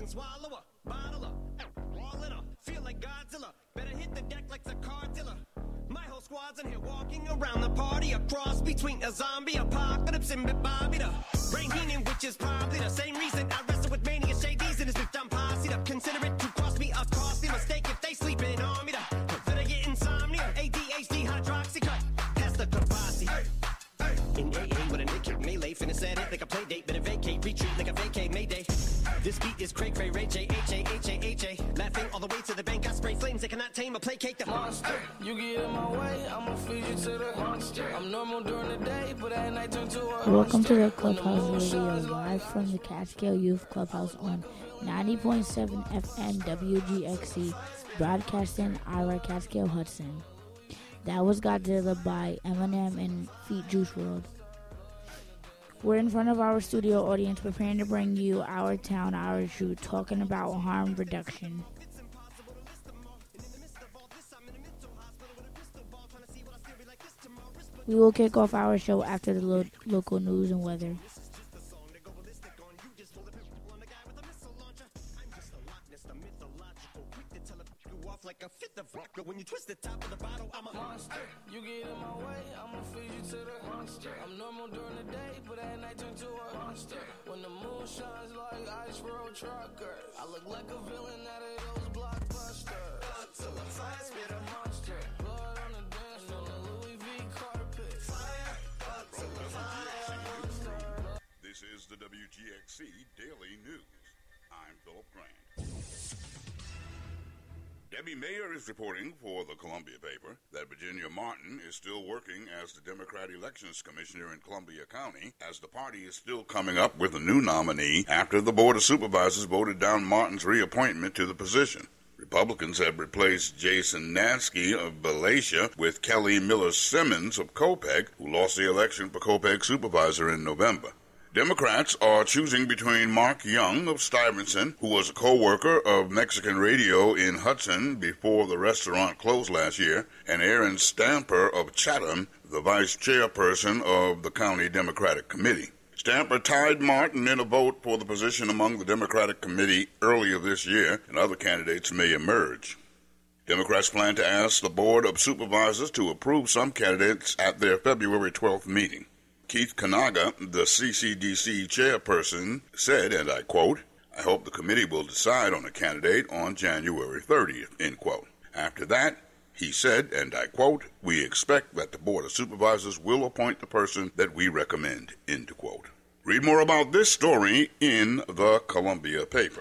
swallow a bottle up, all in her, feel like Godzilla. Better hit the deck like the car dealer. My whole squad's in here walking around the party, a cross between a zombie apocalypse and Bobby the Brain Heenan, which is probably the same reason I wrestle with mania shades and his bitch I'm posse up. Consider it to cost me a costly mistake if they sleeping on me. Did I get insomnia? ADHD hydroxy cut. Pass the capacity. In AA with a nick kick melee, finna set it like a play date, better vacate, retreat like a vacate Mayday. This beat is Craig Ray Ray J H A H A H A. Laughing all the way to the bank, I spray flames they cannot tame or placate the monster. You get in my way, I'ma feed you to the monster. I'm normal during the day, but at night turn to a Welcome to the Clubhouse Radio, live from the Catskill Youth Clubhouse on 90.7 FM WGXC, broadcasting Ira Catskill Hudson. That was Godzilla by Eminem and Feet Juice WRLD. We're in front of our studio audience preparing to bring you Our Town, Our Truth, talking about harm reduction. We will kick off our show after the local news and weather. Like a fifth of vodka when you twist the top of the bottle, I'm a monster. You get in my way, I'ma feed you to the monster. I'm normal during the day, but at night turn to a monster. When the moon shines like ice road truckers, I look like a villain out of those blockbusters. Blood to the fire, spit a monster. Blood on the dance floor, on the Louis V carpet. Fire, blood to the fire. This is the WGXC Daily News. I'm Philip Grant. Debbie Mayer is reporting for the Columbia paper that Virginia Martin is still working as the Democrat Elections Commissioner in Columbia County, as the party is still coming up with a new nominee after the Board of Supervisors voted down Martin's reappointment to the position. Republicans have replaced Jason Nansky of Balatia with Kelly Miller-Simmons of Copeg, who lost the election for Copeg supervisor in November. Democrats are choosing between Mark Young of Stuyvesant, who was a co-worker of Mexican Radio in Hudson before the restaurant closed last year, and Aaron Stamper of Chatham, the vice chairperson of the County Democratic Committee. Stamper tied Martin in a vote for the position among the Democratic Committee earlier this year, and other candidates may emerge. Democrats plan to ask the Board of Supervisors to approve some candidates at their February 12th meeting. Keith Kanaga, the CCDC chairperson, said, and I quote, "I hope the committee will decide on a candidate on January 30th, end quote. After that, he said, and I quote, "We expect that the Board of Supervisors will appoint the person that we recommend," end quote. Read more about this story in the Columbia paper.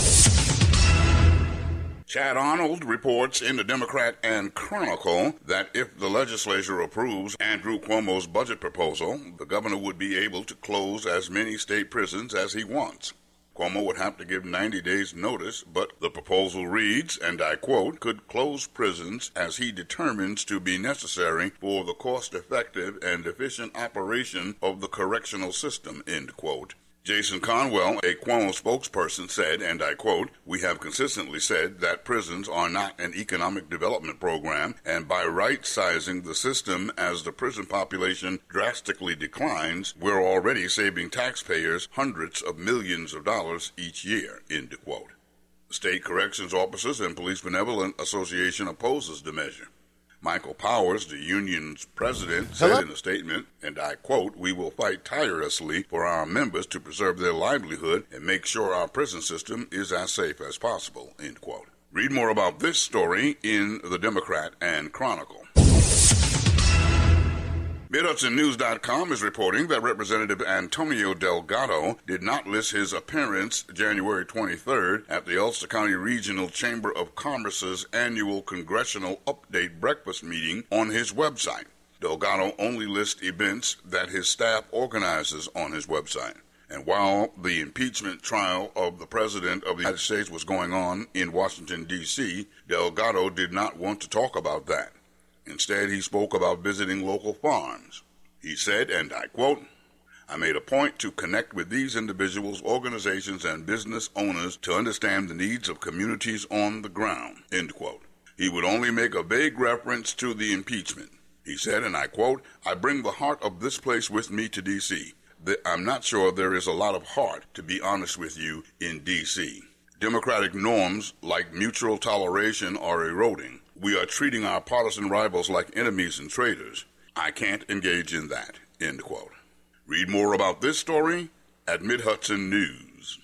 Chad Arnold reports in the Democrat and Chronicle that if the legislature approves Andrew Cuomo's budget proposal, the governor would be able to close as many state prisons as he wants. Cuomo would have to give 90 days notice, but the proposal reads, and I quote, "could close prisons as he determines to be necessary for the cost-effective and efficient operation of the correctional system," end quote. Jason Conwell, a Cuomo spokesperson, said, and I quote, "We have consistently said that prisons are not an economic development program, and by right-sizing the system as the prison population drastically declines, we're already saving taxpayers hundreds of millions of dollars each year," end quote. The State Corrections Officers and Police Benevolent Association opposes the measure. Michael Powers, the union's president, said in a statement, and I quote, "We will fight tirelessly for our members to preserve their livelihood and make sure our prison system is as safe as possible," end quote. Read more about this story in the Democrat and Chronicle. MidHudsonNews.com is reporting that Representative Antonio Delgado did not list his appearance January 23rd at the Ulster County Regional Chamber of Commerce's annual Congressional Update Breakfast meeting on his website. Delgado only lists events that his staff organizes on his website. And while the impeachment trial of the President of the United States was going on in Washington, D.C., Delgado did not want to talk about that. Instead, he spoke about visiting local farms. He said, and I quote, "I made a point to connect with these individuals, organizations, and business owners to understand the needs of communities on the ground," end quote. He would only make a vague reference to the impeachment. He said, and I quote, "I bring the heart of this place with me to D.C. I'm not sure there is a lot of heart, to be honest with you, in D.C." Democratic norms like mutual toleration are eroding. We are treating our partisan rivals like enemies and traitors. I can't engage in that, end quote. Read more about this story at Mid-Hudson News.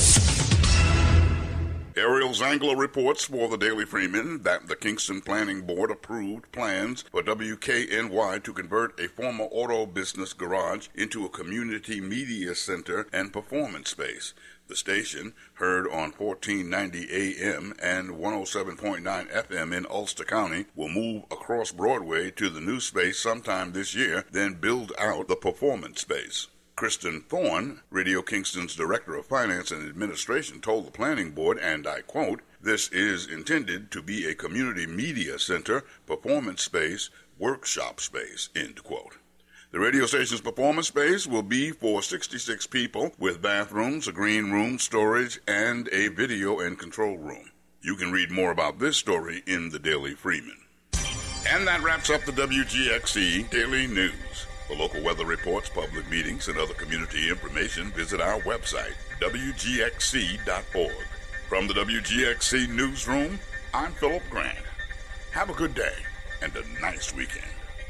Ariel Zangler reports for the Daily Freeman that the Kingston Planning Board approved plans for WKNY to convert a former auto business garage into a community media center and performance space. The station, heard on 1490 AM and 107.9 FM in Ulster County, will move across Broadway to the new space sometime this year, then build out the performance space. Kristen Thorne, Radio Kingston's Director of Finance and Administration, told the Planning Board, and I quote, "This is intended to be a community media center, performance space, workshop space," end quote. The radio station's performance space will be for 66 people with bathrooms, a green room, storage, and a video and control room. You can read more about this story in the Daily Freeman. And that wraps up the WGXC Daily News. For local weather reports, public meetings, and other community information, visit our website, WGXC.org. From the WGXC Newsroom, I'm Philip Grant. Have a good day and a nice weekend.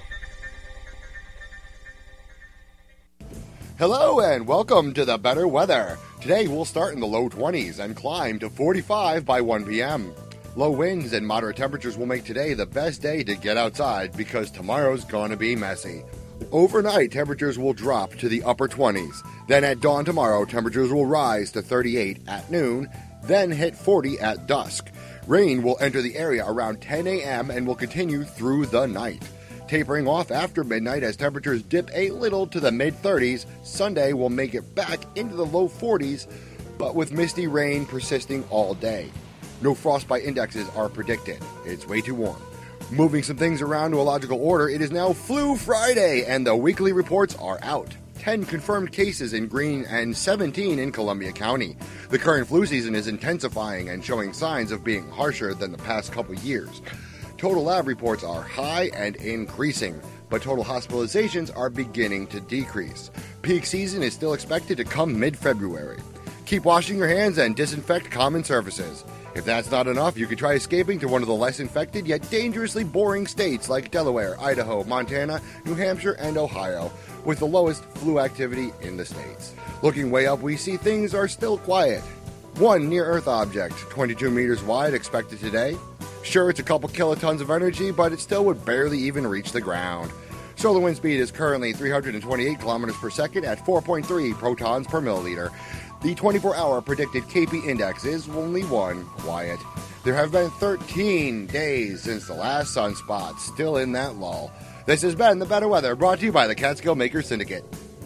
Hello and welcome to the better weather. Today we'll start in the low 20s and climb to 45 by 1 p.m. Low winds and moderate temperatures will make today the best day to get outside because tomorrow's gonna be messy. Overnight, temperatures will drop to the upper 20s. Then at dawn tomorrow, temperatures will rise to 38 at noon, then hit 40 at dusk. Rain will enter the area around 10 a.m. and will continue through the night. Tapering off after midnight as temperatures dip a little to the mid-30s, Sunday will make it back into the low 40s, but with misty rain persisting all day. No frostbite indexes are predicted. It's way too warm. Moving some things around to a logical order, it is now Flu Friday, and the weekly reports are out. 10 confirmed cases in Greene and 17 in Columbia County. The current flu season is intensifying and showing signs of being harsher than the past couple years. Total lab reports are high and increasing, but total hospitalizations are beginning to decrease. Peak season is still expected to come mid-February. Keep washing your hands and disinfect common surfaces. If that's not enough, you could try escaping to one of the less infected yet dangerously boring states like Delaware, Idaho, Montana, New Hampshire, and Ohio, with the lowest flu activity in the states. Looking way up, we see things are still quiet. One near-Earth object, 22 meters wide, expected today. Sure, it's a couple kilotons of energy, but it still would barely even reach the ground. Solar wind speed is currently 328 kilometers per second at 4.3 protons per milliliter. The 24-hour predicted KP index is only 1, quiet. There have been 13 days since the last sunspot, still in that lull. This has been The Better Weather, brought to you by the Catskill Makers Syndicate.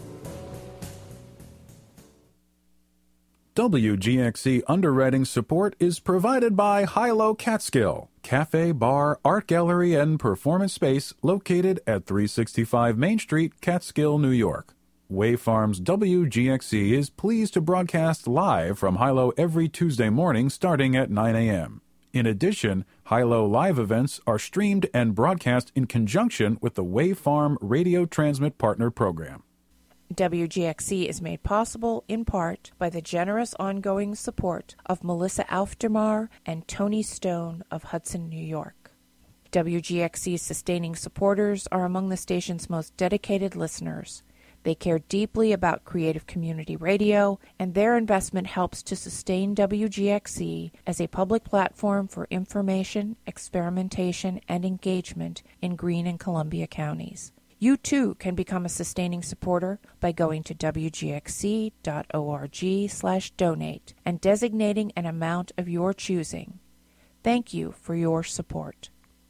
WGXC underwriting support is provided by Hilo Catskill, cafe, bar, art gallery, and performance space located at 365 Main Street, Catskill, New York. Way Farms WGXC is pleased to broadcast live from Hilo every Tuesday morning starting at 9 a.m. In addition, Hilo live events are streamed and broadcast in conjunction with the Way Farm Radio Transmit Partner Program. WGXC is made possible in part by the generous ongoing support of Melissa Aufdermar and Tony Stone of Hudson, New York. WGXC's sustaining supporters are among the station's most dedicated listeners. They care deeply about creative community radio, and their investment helps to sustain WGXC as a public platform for information, experimentation, and engagement in Greene and Columbia counties. You too can become a sustaining supporter by going to wgxc.org/donate and designating an amount of your choosing. Thank you for your support.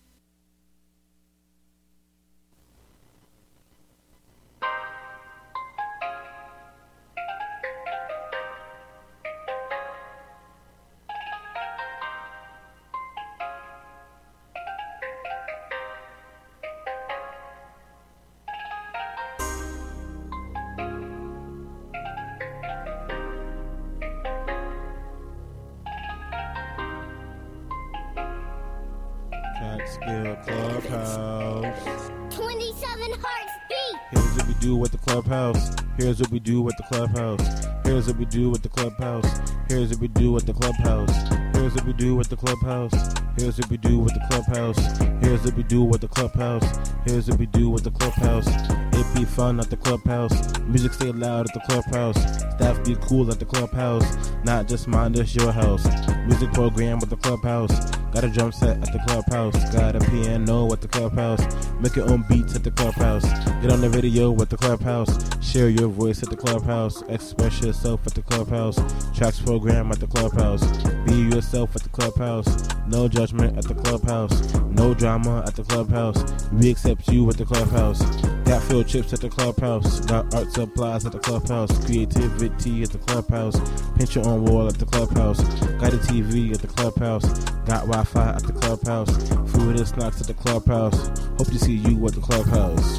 Catskill Clubhouse. 27 hearts beat. Here's what we do with the Clubhouse. Here's what we do with the Clubhouse. Here's what we do with the clubhouse. Here's what we do with the clubhouse. Here's what we do with the clubhouse. Here's what we do with the clubhouse. Here's what we do with the clubhouse. Here's what we do with the clubhouse. It be fun at the clubhouse. Music stay loud at the clubhouse. Staff be cool at the clubhouse. Not just mine, this your house. Music program with the clubhouse. Got a drum set at the clubhouse. Got a piano at the clubhouse. Make your own beats at the clubhouse. Get on the radio with the clubhouse. Share your voice at the clubhouse. Express yourself at the clubhouse. Tracks program at the clubhouse. Be yourself at the clubhouse. No judgment at the clubhouse. No drama at the clubhouse. We accept you at the clubhouse. Got field trips at the clubhouse. Got art supplies at the clubhouse. Creativity at the clubhouse. Paint your own wall at the clubhouse. Got a TV at the clubhouse. Got Wi-Fi at the clubhouse. Food and snacks at the clubhouse. Hope to see you at the clubhouse.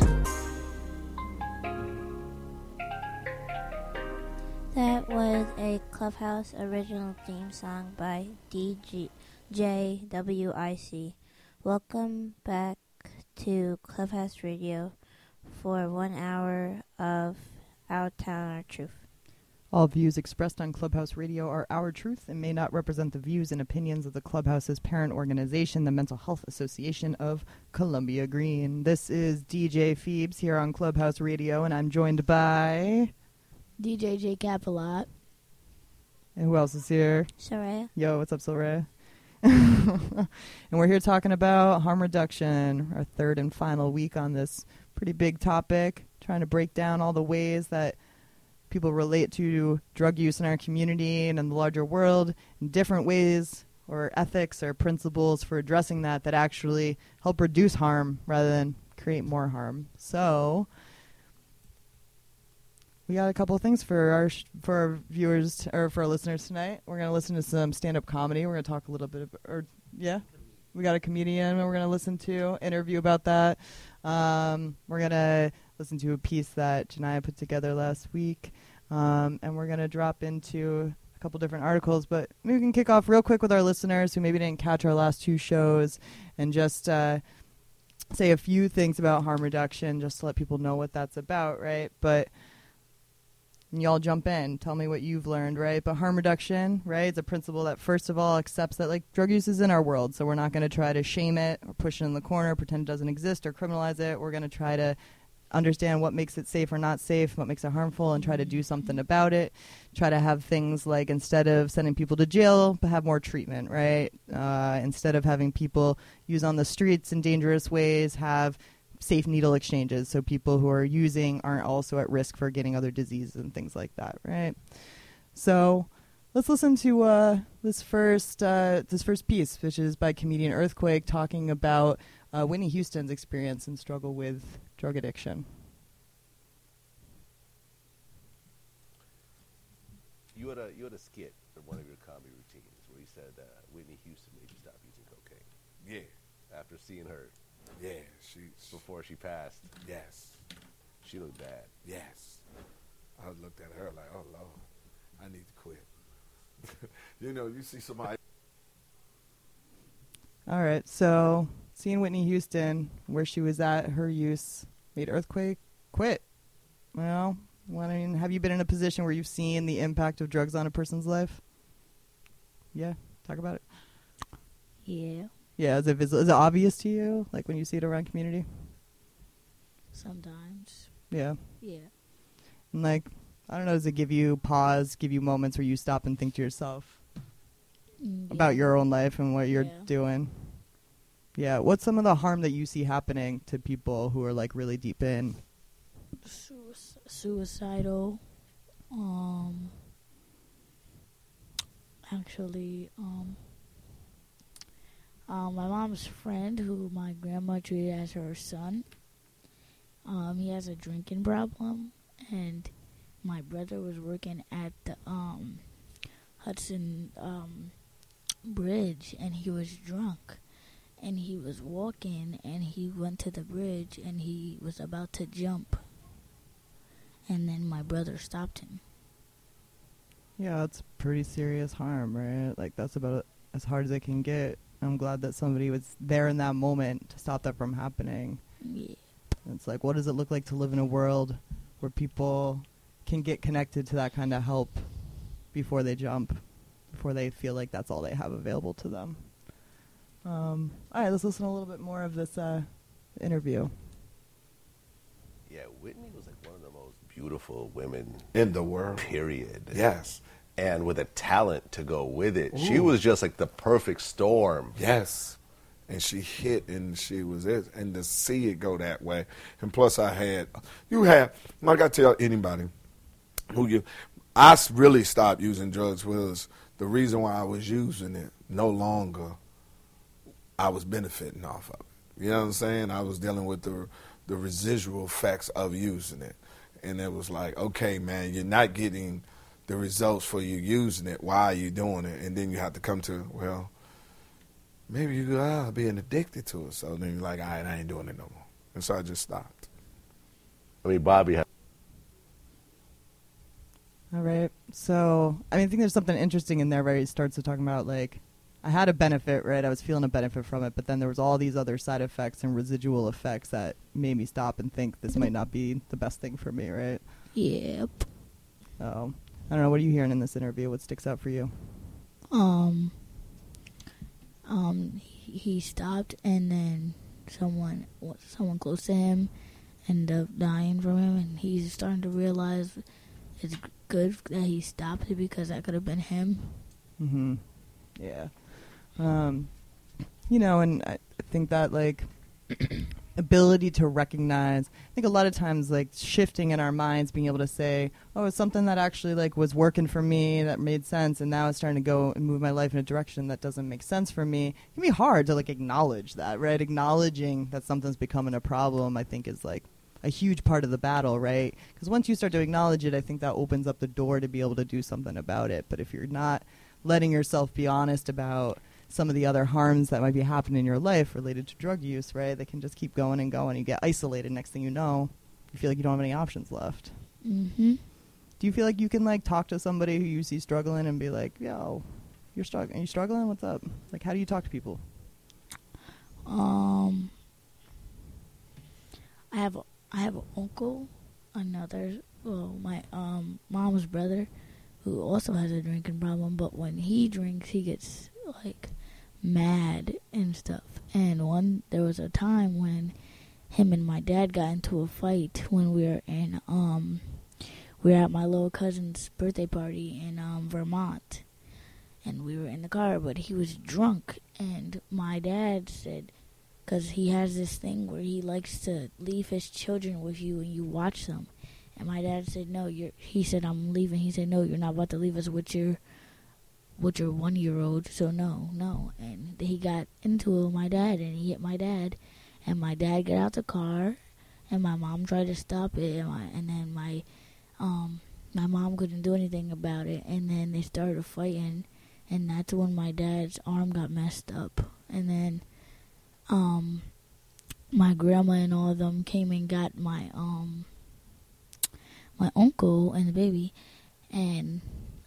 That was a Clubhouse original theme song by DJWIC. Welcome back to Clubhouse Radio for 1 hour of Our Town, Our Truth. All views expressed on Clubhouse Radio are our truth and may not represent the views and opinions of the Clubhouse's parent organization, the Mental Health Association of Columbia Green. This is DJ Phoebes here on Clubhouse Radio, and I'm joined by DJ J Capilot. And who else is here? Soraya. Yo, what's up, Soraya? And we're here talking about harm reduction, our third and final week on this pretty big topic, trying to break down all the ways that people relate to drug use in our community and in the larger world in different ways or ethics or principles for addressing that actually help reduce harm rather than create more harm. So we got a couple of things for our viewers or for our listeners tonight. We're going to listen to some stand-up comedy. We're going to talk a little bit we got a comedian we're going to listen to, interview about that. We're going to listen to a piece that Janiyah put together last week, and we're going to drop into a couple different articles. But maybe we can kick off real quick with our listeners who maybe didn't catch our last two shows and just say a few things about harm reduction just to let people know what that's about, right? But and y'all jump in, tell me what you've learned, right? But harm reduction, right, is a principle that first of all accepts that drug use is in our world, so we're not going to try to shame it or push it in the corner, pretend it doesn't exist or criminalize it. We're going to try to understand what makes it safe or not safe, what makes it harmful, and try to do something about it. Try to have things like, instead of sending people to jail, have more treatment, right? Instead of having people use on the streets in dangerous ways, have safe needle exchanges so people who are using aren't also at risk for getting other diseases and things like that, right? So let's listen to this first piece, which is by comedian Earthquake, talking about Whitney Houston's experience and struggle with drug addiction. You had a skit in one of your comedy routines where you said Whitney Houston made you stop using cocaine. Yeah. After seeing her. Yeah, before she passed. Yes. She looked bad. Yes. I looked at her like, oh, Lord, I need to quit. You see somebody. All right, so seeing Whitney Houston, where she was at, her use made Earthquake quit. Well, have you been in a position where you've seen the impact of drugs on a person's life? Yeah, talk about it. Yeah. Yeah, is it obvious to you, like when you see it around community? Sometimes. Yeah. Yeah. And I don't know, does it give you pause, give you moments where you stop and think to yourself about your own life and what you're doing? Yeah. What's some of the harm that you see happening to people who are really deep in? Suicidal. My mom's friend, who my grandma treated as her son, he has a drinking problem, and my brother was working at the Hudson Bridge, and he was drunk, and he was walking, and he went to the bridge, and he was about to jump, and then my brother stopped him. Yeah, that's pretty serious harm, right? That's about as hard as it can get. I'm glad that somebody was there in that moment to stop that from happening. Yeah. It's what does it look like to live in a world where people can get connected to that kind of help before they jump, before they feel like that's all they have available to them. All right, let's listen to a little bit more of this interview. Yeah, Whitney was like one of the most beautiful women in the world. Period. Yes. And with a talent to go with it. She Ooh. was just like the perfect storm. Yes. And she hit, and she was it. And to see it go that way. And plus like I tell anybody, I really stopped using drugs was the reason why I was using it. No longer I was benefiting off of it. You know what I'm saying? I was dealing with the residual effects of using it. And it was like, okay, man, you're not getting the results for you using it. Why are you doing it? And then you have to come to, well, maybe you are being addicted to it. So then you're like, all right, I ain't doing it no more. And so I just stopped. I mean, Bobby had. All right. So, I think there's something interesting in there where he starts to talk about, like, I had a benefit, right? I was feeling a benefit from it, but then there was all these other side effects and residual effects that made me stop and think this might not be the best thing for me, right? Yep. I don't know. What are you hearing in this interview? What sticks out for you? He stopped, and then someone close to him ended up dying from him, and he's starting to realize it's good that he stopped it because that could have been him. Mm-hmm. Yeah. And I think that, like, ability to recognize, I think a lot of times, like, shifting in our minds, being able to say, oh, it's something that actually, like, was working for me, that made sense, and now it's starting to go and move my life in a direction that doesn't make sense for me. It can be hard to, like, acknowledge that, right? Acknowledging that something's becoming a problem, I think, is, like, a huge part of the battle, right? Because once you start to acknowledge it, I think that opens up the door to be able to do something about it. But if you're not letting yourself be honest about some of the other harms that might be happening in your life related to drug use, right? They can just keep going and going. You get isolated. Next thing you know, you feel like you don't have any options left. Mm-hmm. Do you feel like you can, like, talk to somebody who you see struggling and be like, yo, you're struggling? Are you struggling? What's up? Like, how do you talk to people? I have an uncle, my mom's brother, who also has a drinking problem, but when he drinks, he gets, like, mad and stuff. And there was a time when him and my dad got into a fight when we were at my little cousin's birthday party in Vermont, and we were in the car, but he was drunk, and my dad said, because he has this thing where he likes to leave his children with you and you watch them. And my dad said, no, he said, I'm leaving. He said, no, you're not about to leave us with your 1-year-old, so no. And he got into it with my dad, and he hit my dad. And my dad got out the car, and my mom tried to stop it, and then my mom couldn't do anything about it. And then they started fighting, and that's when my dad's arm got messed up. And then my grandma and all of them came and got my uncle and the baby, and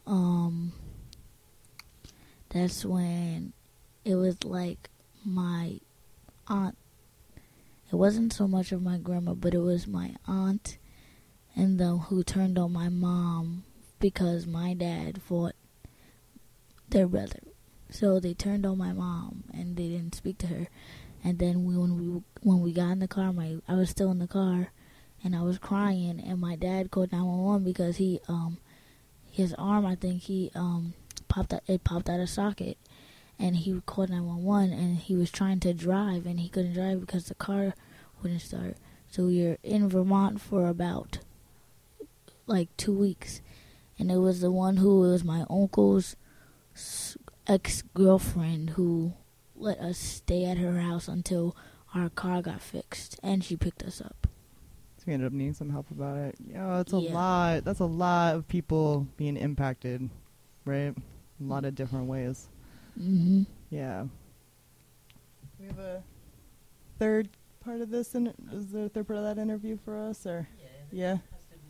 that's when it was like my aunt. It wasn't so much of my grandma, but it was my aunt and them who turned on my mom because my dad fought their brother. So they turned on my mom and they didn't speak to her. And then when we got in the car, I was still in the car, and I was crying, and my dad called 911 because his arm, I think popped out of socket, and he called 911, and he was trying to drive, and he couldn't drive because the car wouldn't start. So we were in Vermont for about like 2 weeks, and it was the one who was my uncle's ex-girlfriend who let us stay at her house until our car got fixed, and she picked us up. So we ended up needing some help about it. It's a lot. That's a lot of people being impacted, right? A lot of different ways. Mm-hmm. Yeah. We have a third part of this. Is there a third part of that interview for us, or? Yeah.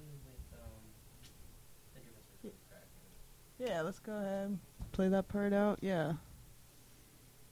Yeah, let's go ahead. Play that part out. Yeah.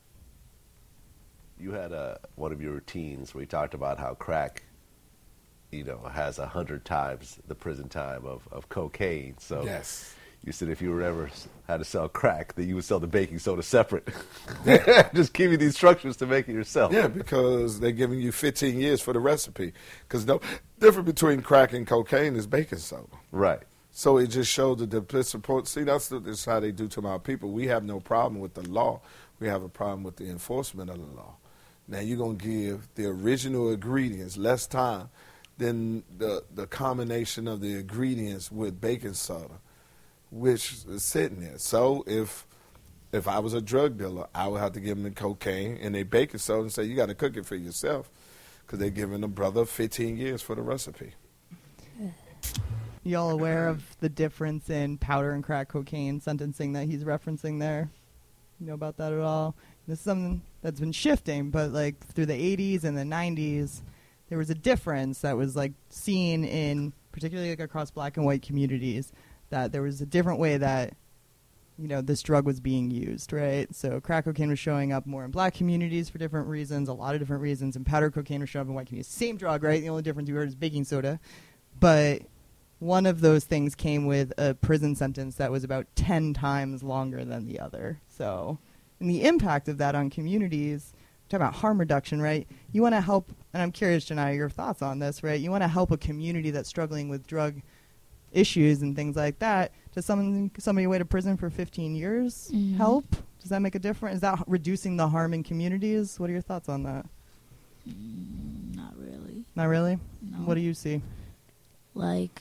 You had one of your routines where you talked about how crack, has 100 times the prison time of cocaine. So Yes. you said if you were ever had to sell crack, that you would sell the baking soda separate. Just give you the instructions to make it yourself. Yeah, because they're giving you 15 years for the recipe. Because no difference between crack and cocaine is baking soda. Right. So it just showed the support. See, that's how they do to our people. We have no problem with the law. We have a problem with the enforcement of the law. Now you're going to give the original ingredients less time than the combination of the ingredients with baking soda, which is sitting there. So if I was a drug dealer, I would have to give them the cocaine and they baking soda and say, you got to cook it for yourself, because they're giving a brother 15 years for the recipe. Y'all aware of the difference in powder and crack cocaine sentencing that he's referencing there? You know about that at all? This is something that's been shifting, but like through the 80s and the 90s, there was a difference that was like seen in, particularly like across black and white communities, that there was a different way that, you know, this drug was being used, right? So crack cocaine was showing up more in black communities for different reasons, a lot of different reasons, and powder cocaine was showing up in white communities. Same drug, right? The only difference you heard is baking soda. But one of those things came with a prison sentence that was about 10 times longer than the other. So, and the impact of that on communities, talking about harm reduction, right? You want to help, and I'm curious, Janai, your thoughts on this, right? You want to help a community that's struggling with drug issues and things like that. Does somebody away to prison for 15 years help? Does that make a difference? Is that reducing the harm in communities? What are your thoughts on that? Not really. Not really? No. What do you see? Like,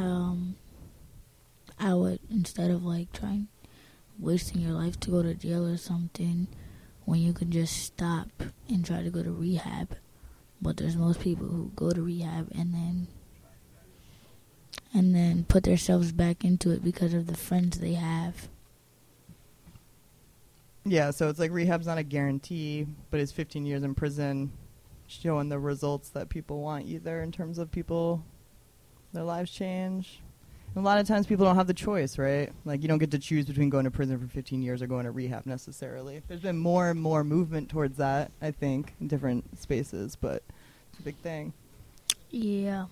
I would, instead of like wasting your life to go to jail or something, when you could just stop and try to go to rehab. But there's most people who go to rehab and then put themselves back into it because of the friends they have. Yeah, so it's like rehab's not a guarantee, but it's 15 years in prison showing the results that people want either in terms of people, their lives change. And a lot of times people don't have the choice, right? Like you don't get to choose between going to prison for 15 years or going to rehab necessarily. There's been more and more movement towards that, I think, in different spaces, but it's a big thing. Yeah.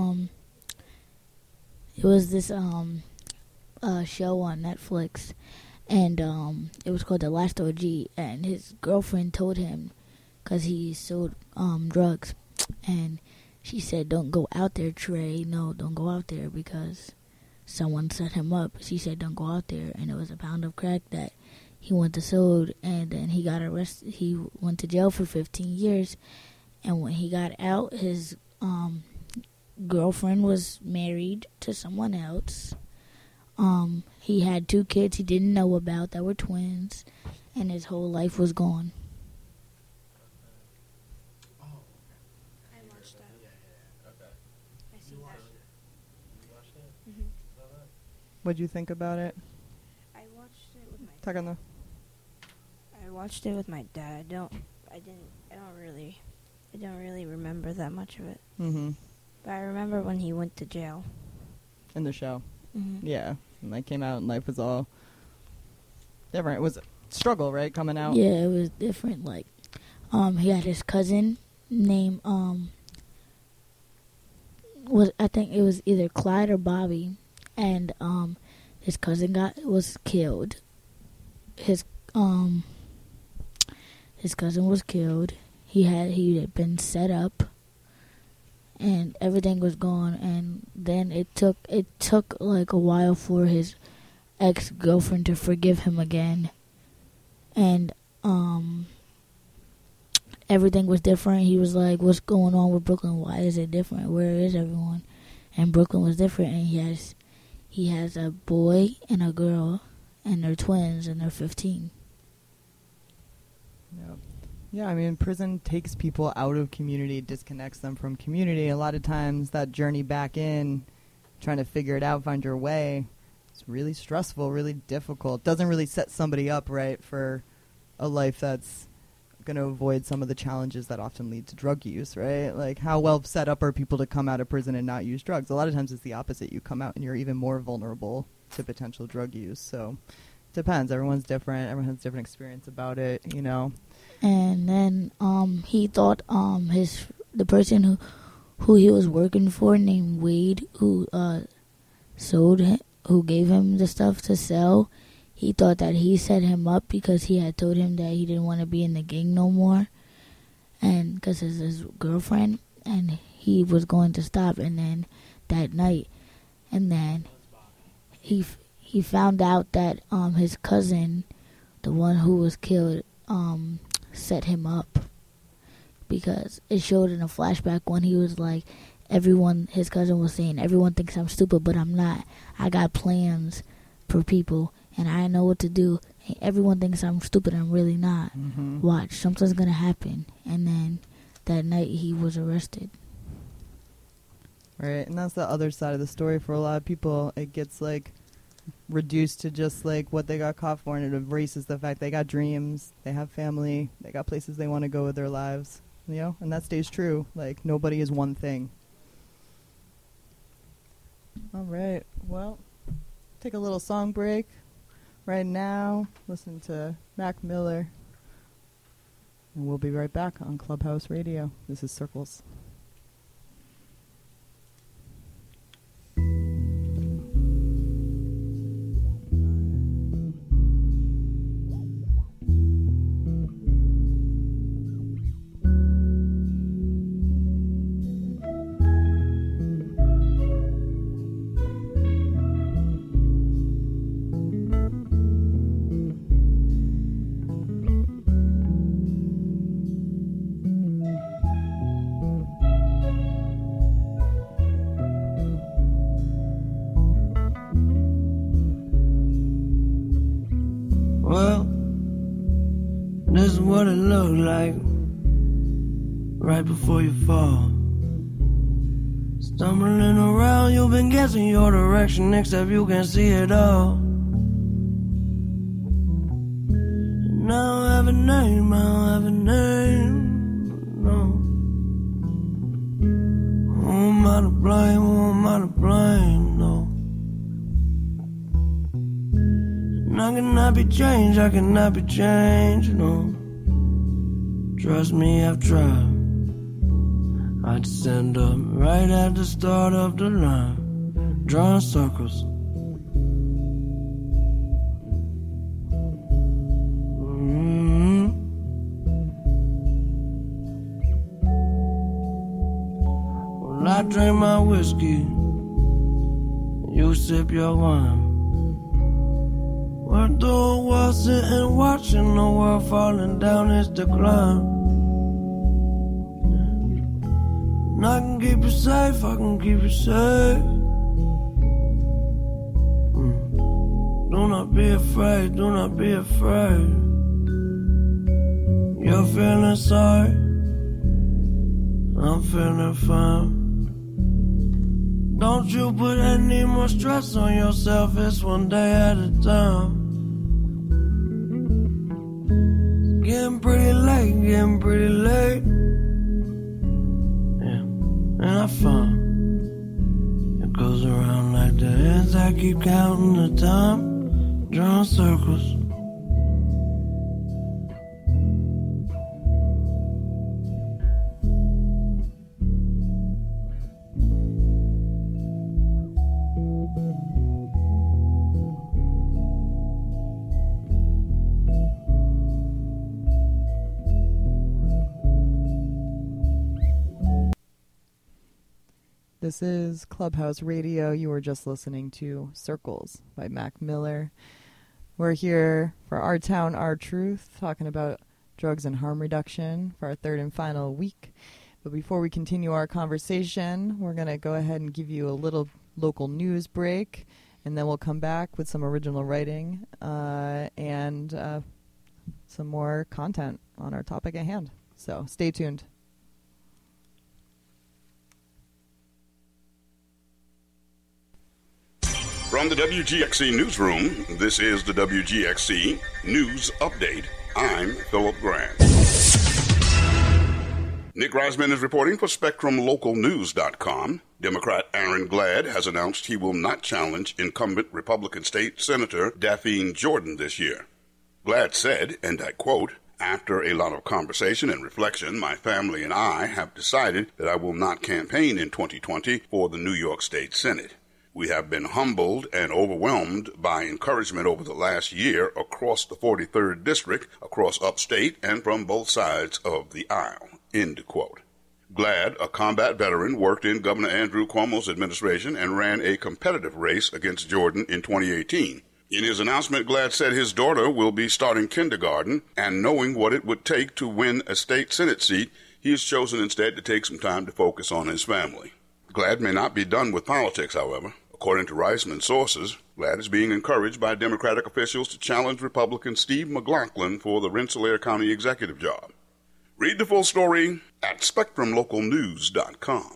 It was this show on Netflix, and it was called The Last OG, and his girlfriend told him, because he sold drugs, and she said, don't go out there, Trey. No, don't go out there, because someone set him up. She said, don't go out there, and it was a pound of crack that he went to sold, and then he got arrested. He went to jail for 15 years, and when he got out, his girlfriend was married to someone else. He had 2 kids he didn't know about that were twins, and his whole life was gone. I watched that. I see that. What'd you think about it? I watched it with my. Talk on the. I watched it with my dad. I don't really remember that much of it. Mm-hmm. But I remember when he went to jail. In the show. Mm-hmm. Yeah. And I came out and life was all different. It was a struggle, right, coming out? Yeah, it was different. Like, he had his cousin named, I think it was either Clyde or Bobby, and, his cousin was killed. His cousin was killed. He had been set up, and everything was gone. And then it took like a while for his ex-girlfriend to forgive him again. And everything was different. He was like, "What's going on with Brooklyn? Why is it different? Where is everyone?" And Brooklyn was different. And he has a boy and a girl, and they're twins, and they're 15. Yep. Yeah, I mean, prison takes people out of community, disconnects them from community. A lot of times that journey back in, trying to figure it out, find your way, it's really stressful, really difficult. Doesn't really set somebody up, right, for a life that's going to avoid some of the challenges that often lead to drug use, right? Like, how well set up are people to come out of prison and not use drugs? A lot of times it's the opposite. You come out and you're even more vulnerable to potential drug use. So it depends. Everyone's different. Everyone has a different experience about it, you know. And then he thought the person who he was working for named Wade, who who gave him the stuff to sell. He thought that he set him up because he had told him that he didn't want to be in the gang no more, and because it's his girlfriend, and he was going to stop. And then that night, and then he found out that his cousin, the one who was killed, set him up, because it showed in a flashback when he was like, his cousin was saying, everyone thinks I'm stupid, but I'm not. I got plans for people, and I know what to do. Everyone thinks I'm stupid, I'm really not. Mm-hmm. Watch, something's going to happen. And then that night he was arrested. Right, and that's the other side of the story for a lot of people. It gets, like, reduced to just, like, what they got caught for, and it erases the fact they got dreams, they have family, they got places they want to go with their lives, you know? And that stays true. Like, nobody is one thing. All right, well, take a little song break. Right now, listen to Mac Miller. And we'll be right back on Clubhouse Radio. This is Circles. Well, this is what it looked like right before you fall. Stumbling around, you've been guessing your direction, except you can see it all. And now I have a name, I don't have a name, no. Who am I to blame, who am I to blame, no. And I cannot be changed, I cannot be changed, no. Trust me, I've tried. I'd stand up right at the start of the line, drawing circles. Well, I drink my whiskey, you sip your wine. We're through while sitting watching the world falling down its decline. And I can keep you safe, I can keep you safe. Do not be afraid, do not be afraid. You're feeling sorry, I'm feeling fine. Don't you put any more stress on yourself, it's one day at a time. Getting pretty late, getting pretty late. Yeah, and I found it goes around like this. I keep counting the time, drawing circles. This is Clubhouse Radio. You were just listening to Circles by Mac Miller. We're here for Our Town, Our Truth, talking about drugs and harm reduction for our third and final week. But before we continue our conversation, we're going to go ahead and give you a little local news break, and then we'll come back with some original writing and some more content on our topic at hand. So stay tuned. From the WGXC Newsroom, this is the WGXC News Update. I'm Philip Grant. Nick Reisman is reporting for SpectrumLocalNews.com. Democrat Aaron Glad has announced he will not challenge incumbent Republican State Senator Daphne Jordan this year. Glad said, and I quote, After a lot of conversation and reflection, my family and I have decided that I will not campaign in 2020 for the New York State Senate. We have been humbled and overwhelmed by encouragement over the last year across the 43rd District, across upstate, and from both sides of the aisle. End quote. Glad, a combat veteran, worked in Governor Andrew Cuomo's administration and ran a competitive race against Jordan in 2018. In his announcement, Glad said his daughter will be starting kindergarten, and knowing what it would take to win a state Senate seat, he has chosen instead to take some time to focus on his family. Glad may not be done with politics, however. According to Reisman sources, Glad is being encouraged by Democratic officials to challenge Republican Steve McLaughlin for the Rensselaer County executive job. Read the full story at SpectrumLocalNews.com.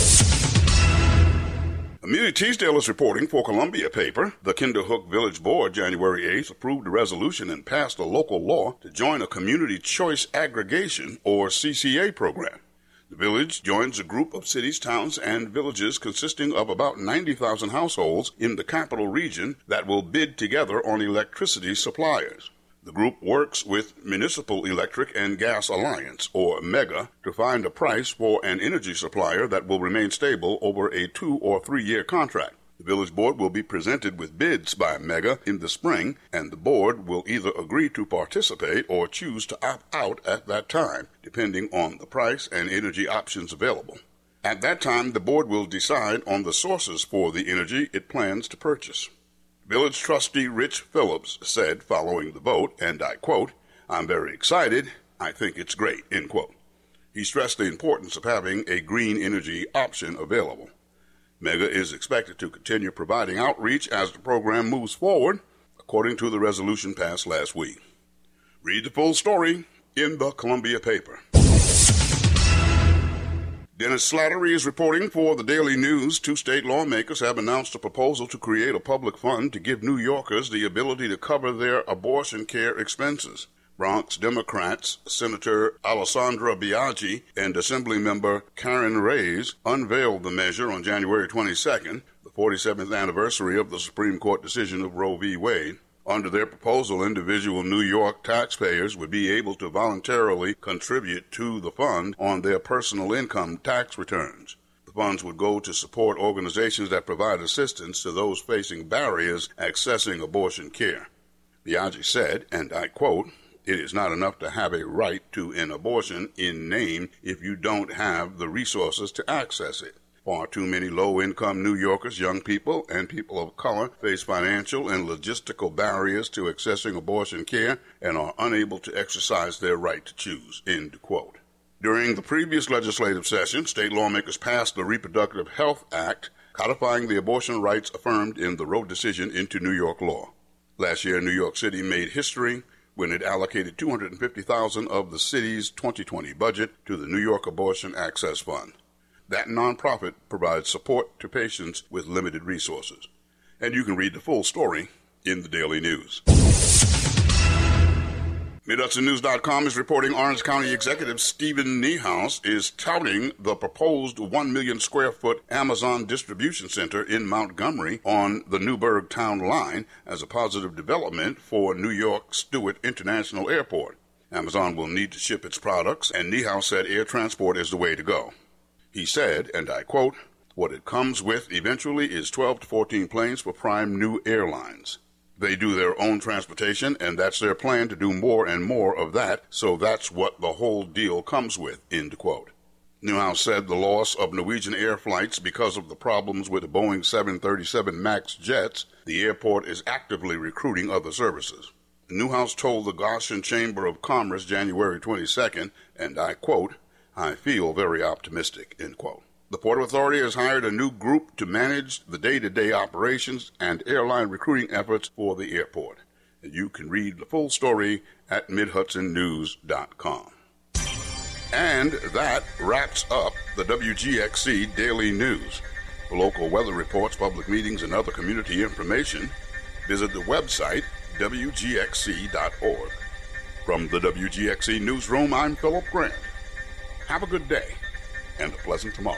Amelia Teasdale is reporting for Columbia Paper. The Kinderhook Village Board, January 8th, approved a resolution and passed a local law to join a Community Choice Aggregation, or CCA, program. The village joins a group of cities, towns, and villages consisting of about 90,000 households in the capital region that will bid together on electricity suppliers. The group works with Municipal Electric and Gas Alliance, or MEGA, to find a price for an energy supplier that will remain stable over a 2 or 3 year contract. The village board will be presented with bids by MEGA in the spring, and the board will either agree to participate or choose to opt out at that time, depending on the price and energy options available. At that time, the board will decide on the sources for the energy it plans to purchase. Village trustee Rich Phillips said following the vote, and I quote, "I'm very excited. I think it's great," end quote. He stressed the importance of having a green energy option available. MEGA is expected to continue providing outreach as the program moves forward, according to the resolution passed last week. Read the full story in the Columbia Paper. Dennis Slattery is reporting for the Daily News. 2 state lawmakers have announced a proposal to create a public fund to give New Yorkers the ability to cover their abortion care expenses. Bronx Democrats Senator Alessandra Biaggi and Assemblymember Karen Reyes unveiled the measure on January 22nd, the 47th anniversary of the Supreme Court decision of Roe v. Wade. Under their proposal, individual New York taxpayers would be able to voluntarily contribute to the fund on their personal income tax returns. The funds would go to support organizations that provide assistance to those facing barriers accessing abortion care. Biaggi said, and I quote, "It is not enough to have a right to an abortion in name if you don't have the resources to access it. Far too many low-income New Yorkers, young people, and people of color face financial and logistical barriers to accessing abortion care and are unable to exercise their right to choose," end quote. During the previous legislative session, state lawmakers passed the Reproductive Health Act, codifying the abortion rights affirmed in the Roe decision into New York law. Last year, New York City made history when it allocated $250,000 of the city's 2020 budget to the New York Abortion Access Fund. That nonprofit provides support to patients with limited resources. And you can read the full story in the Daily News. MidHudsonNews.com is reporting Orange County Executive Stephen Niehaus is touting the proposed 1 million square foot Amazon distribution center in Montgomery on the Newburgh Town Line as a positive development for New York Stewart International Airport. Amazon will need to ship its products, and Niehaus said air transport is the way to go. He said, and I quote, "What it comes with eventually is 12 to 14 planes for prime new airlines. They do their own transportation, and that's their plan to do more and more of that, so that's what the whole deal comes with," end quote. Niehaus said the loss of Norwegian air flights because of the problems with the Boeing 737 MAX jets, the airport is actively recruiting other services. Niehaus told the Goshen Chamber of Commerce January 22nd, and I quote, "I feel very optimistic," end quote. The Port Authority has hired a new group to manage the day-to-day operations and airline recruiting efforts for the airport. And you can read the full story at MidHudsonNews.com. And that wraps up the WGXC Daily News. For local weather reports, public meetings, and other community information, visit the website WGXC.org. From the WGXC Newsroom, I'm Philip Grant. Have a good day and a pleasant tomorrow.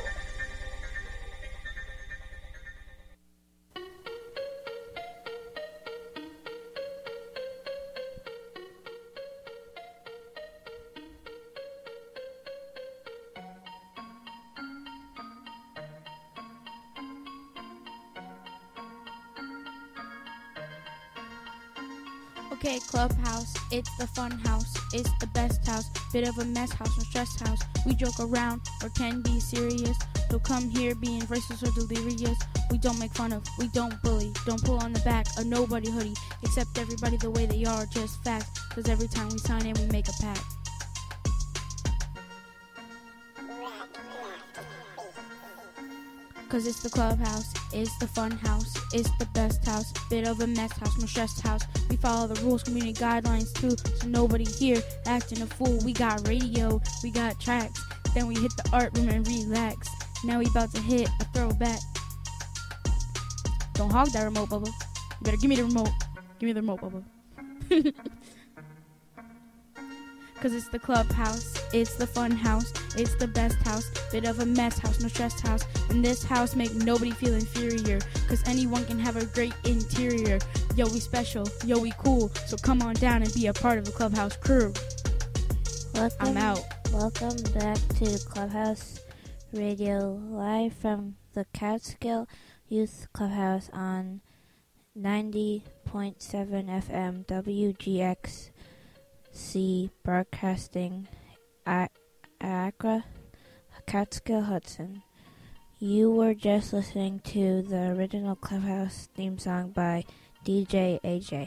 Okay, Clubhouse, it's the fun house, it's the best house, bit of a mess house, no stress house. We joke around or can be serious, so come here being racist or delirious. We don't make fun of, we don't bully, don't pull on the back of nobody hoodie, accept everybody the way they are, just facts, cause every time we sign in we make a pact. Cause it's the clubhouse, it's the fun house, it's the best house, bit of a mess house, no stress house. We follow the rules, community guidelines too, so nobody here acting a fool. We got radio, we got tracks, then we hit the art room and relax. Now we about to hit a throwback. Don't hog that remote, Bubba. You better give me the remote. Give me the remote, Bubba. Cause it's the clubhouse, it's the fun house, it's the best house, bit of a mess house, no stress house. In this house, make nobody feel inferior, cause anyone can have a great interior. Yo, we special, yo, we cool, so come on down and be a part of the clubhouse crew. I'm out. Welcome back to Clubhouse Radio, live from the Catskill Youth Clubhouse on 90.7 FM WGX. Broadcasting Accra, Catskill, Hudson. You were just listening to the original Clubhouse theme song by DJ AJ.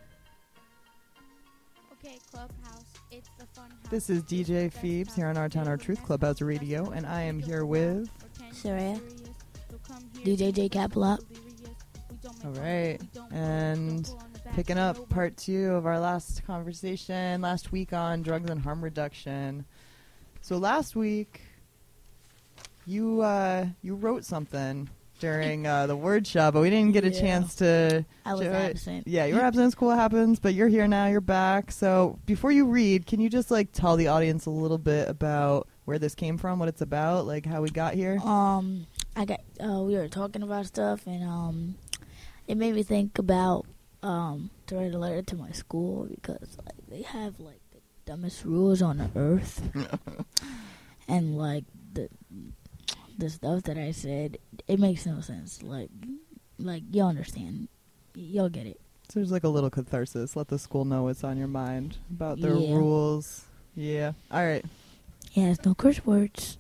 Okay, Clubhouse, it's the fun house. This is DJ Phoebes here on Our Town, Our Truth Clubhouse Radio, and I am here with Soraya, DJ J Caplock. All right, and picking up part 2 of our last conversation last week on drugs and harm reduction. So last week, you wrote something during the word shop, but we didn't get a chance to. I was absent. Yeah, you were absent. It's cool, it happens. But you're here now. You're back. So before you read, can you just tell the audience a little bit about where this came from, what it's about, how we got here? We were talking about stuff, and it made me think about to write a letter to my school because they have the dumbest rules on the earth, and the stuff that I said, it makes no sense. You'll understand, you'll get it. So there's a little catharsis. Let the school know what's on your mind about their rules. Yeah. All right. Yeah, it's no curse words.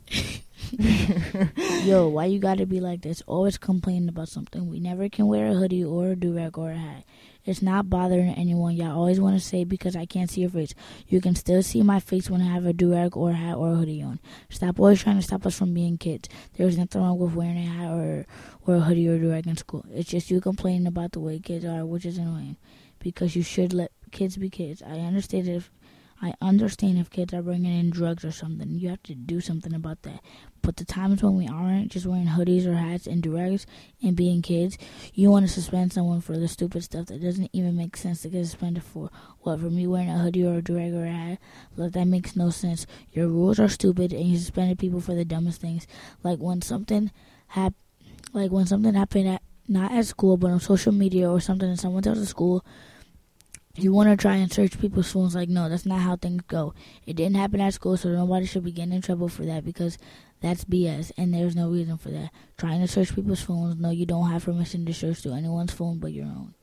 Yo, why you gotta be like this? Always complaining about something. We never can wear a hoodie or a do-rag or a hat. It's not bothering anyone. Y'all always want to say because I can't see your face. You can still see my face when I have a do-rag or a hat or a hoodie on. Stop always trying to stop us from being kids. There's nothing wrong with wearing a hat or a hoodie or a do-rag in school. It's just you complaining about the way kids are, which is annoying. Because you should let kids be kids. I understand if kids are bringing in drugs or something. You have to do something about that. But the times when we aren't just wearing hoodies or hats and do-rags and being kids, you want to suspend someone for the stupid stuff that doesn't even make sense to get suspended for. What, for me wearing a hoodie or a do-rag or a hat? That makes no sense. Your rules are stupid and you suspended people for the dumbest things. When something happened not at school but on social media or something and someone tells the school, you want to try and search people's phones. No, that's not how things go. It didn't happen at school, so nobody should be getting in trouble for that because that's BS, and there's no reason for that. Trying to search people's phones, no, you don't have permission to search through anyone's phone but your own.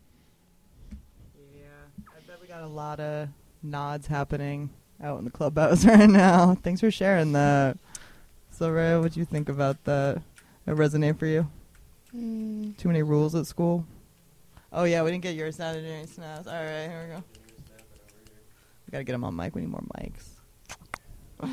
Yeah, I bet we got a lot of nods happening out in the clubhouse right now. Thanks for sharing that. So, Ray, what'd you think about that? It resonate for you? Too many rules at school? Oh, yeah, we didn't get your sound engineering snaps. All right, here we go. We got to get them on mic. We need more mics.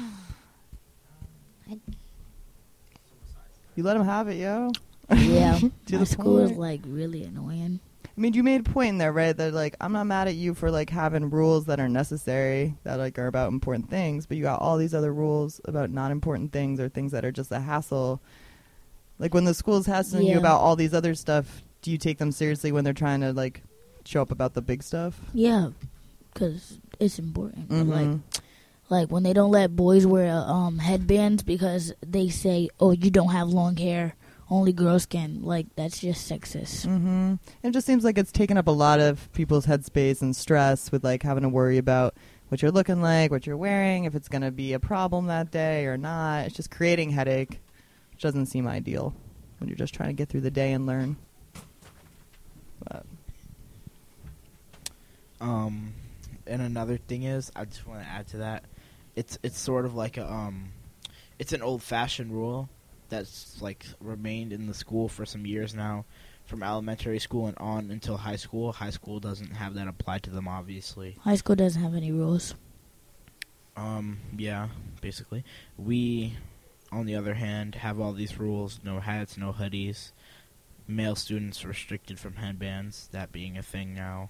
You let them have it, yo. Yeah, my school is, really annoying. I mean, you made a point in there, right, that, I'm not mad at you for, having rules that are necessary, that, are about important things, but you got all these other rules about not important things or things that are just a hassle. When the school's hassling you about all these other stuff, do you take them seriously when they're trying to, show up about the big stuff? Yeah, because it's important. Mm-hmm. But, when they don't let boys wear headbands because they say, oh, you don't have long hair, only girls can. That's just sexist. Mm-hmm. It just seems like it's taken up a lot of people's headspace and stress with, having to worry about what you're looking like, what you're wearing, if it's going to be a problem that day or not. It's just creating headache, which doesn't seem ideal when you're just trying to get through the day and learn. But And another thing is, I just want to add to that. It's sort of like it's an old-fashioned rule that's like remained in the school for some years now, from elementary school and on until high school. High school doesn't have that applied to them, obviously. High school doesn't have any rules. Yeah, basically. We, on the other hand, have all these rules: no hats, no hoodies. Male students restricted from headbands, that being a thing now.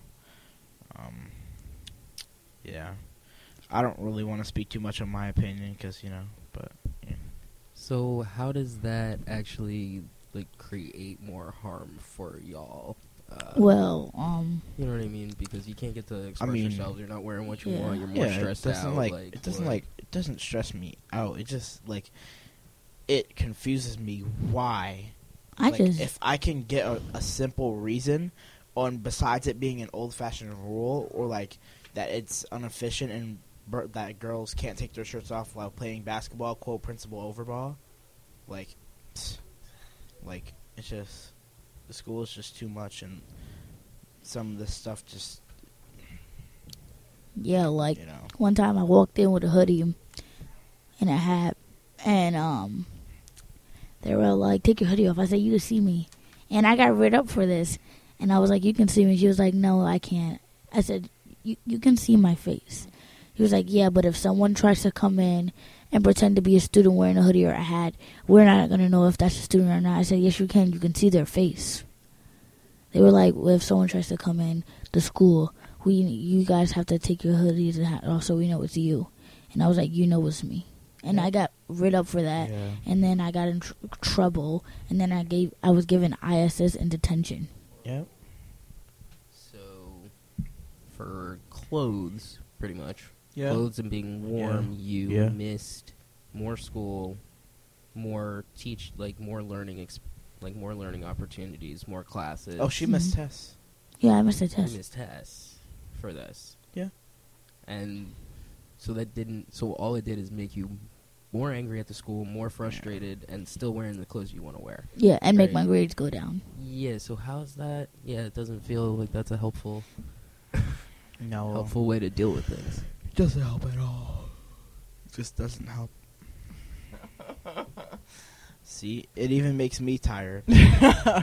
Yeah. I don't really want to speak too much on my opinion, because, but, yeah. So how does that actually, create more harm for y'all? Well, you know what I mean? Because you can't get to express yourselves. You're not wearing what you want. You're more stressed out. It doesn't stress me out. It just, it confuses me why. If I can get a simple reason on, besides it being an old-fashioned rule, or, that it's inefficient and that girls can't take their shirts off while playing basketball, quote, principal overball, it's just, the school is just too much, and some of this stuff just, yeah, one time I walked in with a hoodie and a hat, and, they were like, take your hoodie off. I said, you can see me. And I got rid up for this. And I was like, you can see me. She was like, no, I can't. I said, you can see my face. He was like, yeah, but if someone tries to come in and pretend to be a student wearing a hoodie or a hat, we're not going to know if that's a student or not. I said, yes, you can. You can see their face. They were like, well, if someone tries to come in the school, you guys have to take your hoodies and hat off so we know it's you. And I was like, you know it's me. And I got rid up for that, and then I got in trouble, and then I was given ISS and detention. Yep. So, for clothes, pretty much, clothes and being warm, you missed more school, more more learning, more learning opportunities, more classes. Oh, she missed tests. Yeah, I missed a test. You missed tests for this. Yeah. And so so all it did is make you more angry at the school, more frustrated, and still wearing the clothes you want to wear. Yeah, and make my grades go down. Yeah, so how's that? Yeah, it doesn't feel like that's a helpful way to deal with things. It doesn't help at all. It just doesn't help. See, it even makes me tired. Yep.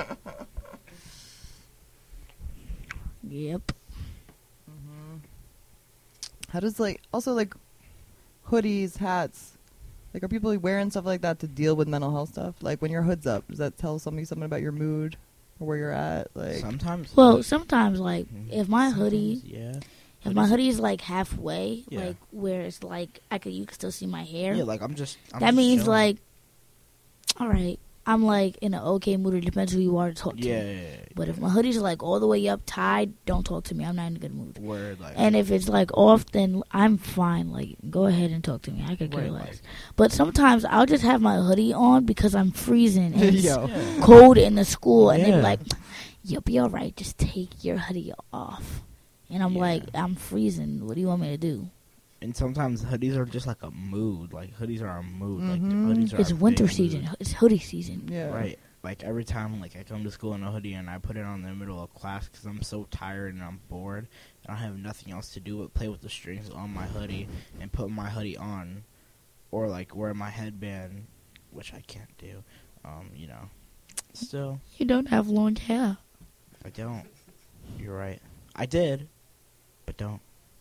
Mm-hmm. How does also hoodies, hats, are people wearing stuff like that to deal with mental health stuff? When your hood's up, does that tell something about your mood or where you're at? Sometimes. Well, sometimes if my hoodie, if my hoodie is halfway, Yeah. Where it's you can still see my hair. Yeah, I'm just means chilling. All right, I'm in an okay mood. It depends who you are to talk to. Yeah. But if my hoodie's all the way up, tied, don't talk to me. I'm not in a good mood. Word, and if it's off, then I'm fine. Go ahead and talk to me. I could care less. But sometimes I'll just have my hoodie on because I'm freezing and it's cold in the school, and they're like, "You'll be all right. Just take your hoodie off." And I'm I'm freezing. What do you want me to do? And sometimes hoodies are just a mood. Hoodies are a mood. Mm-hmm. Hoodies are it's winter season. It's hoodie season. Yeah. Right. Every time I come to school in a hoodie and I put it on in the middle of class because I'm so tired and I'm bored and I have nothing else to do but play with the strings on my hoodie and put my hoodie on, or wear my headband, which I can't do. Still. You don't have long hair. I don't. You're right. I did, but don't.